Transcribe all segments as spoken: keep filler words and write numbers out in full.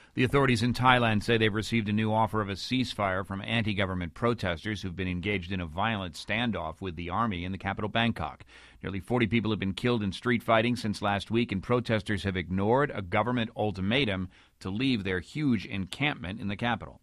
The authorities in Thailand say they've received a new offer of a ceasefire from anti-government protesters who've been engaged in a violent standoff with the army in the capital, Bangkok. Nearly forty people have been killed in street fighting since last week, and protesters have ignored a government ultimatum to leave their huge encampment in the capital.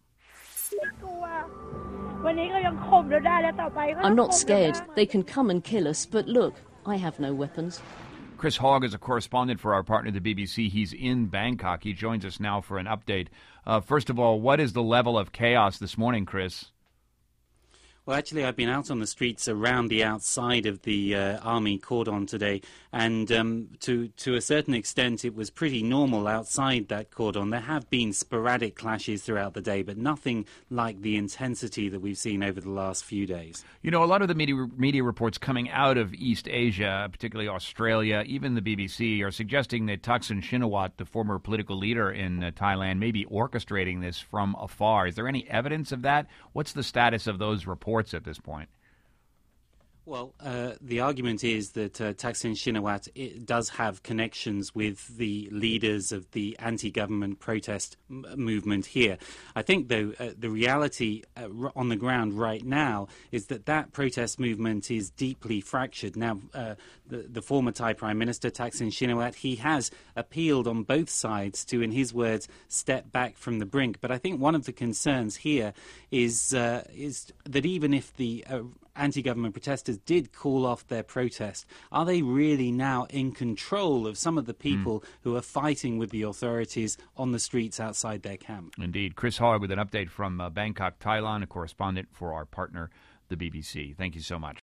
I'm not scared. They can come and kill us, but look, I have no weapons. Chris Hogg is a correspondent for our partner, the B B C. He's in Bangkok. He joins us now for an update. Uh, first of all, what is the level of chaos this morning, Chris? Well, actually, I've been out on the streets around the outside of the uh, army cordon today, and um, to to a certain extent, it was pretty normal outside that cordon. There have been sporadic clashes throughout the day, but nothing like the intensity that we've seen over the last few days. You know, a lot of the media, media reports coming out of East Asia, particularly Australia, even the B B C, are suggesting that Thaksin Shinawatra, the former political leader in uh, Thailand, may be orchestrating this from afar. Is there any evidence of that? What's the status of those reports at this point? Well, uh, the argument is that uh, Thaksin Shinawatra it does have connections with the leaders of the anti-government protest m- movement here. I think, though, uh, the reality uh, r- on the ground right now is that that protest movement is deeply fractured. Now, uh, the, the former Thai Prime Minister, Thaksin Shinawatra, he has appealed on both sides to, in his words, step back from the brink. But I think one of the concerns here is, uh, is that even if the uh, anti-government protesters did call off their protest, are they really now in control of some of the people mm. who are fighting with the authorities on the streets outside their camp? Indeed. Chris Hogg with an update from uh, Bangkok, Thailand, a correspondent for our partner, the B B C. Thank you so much.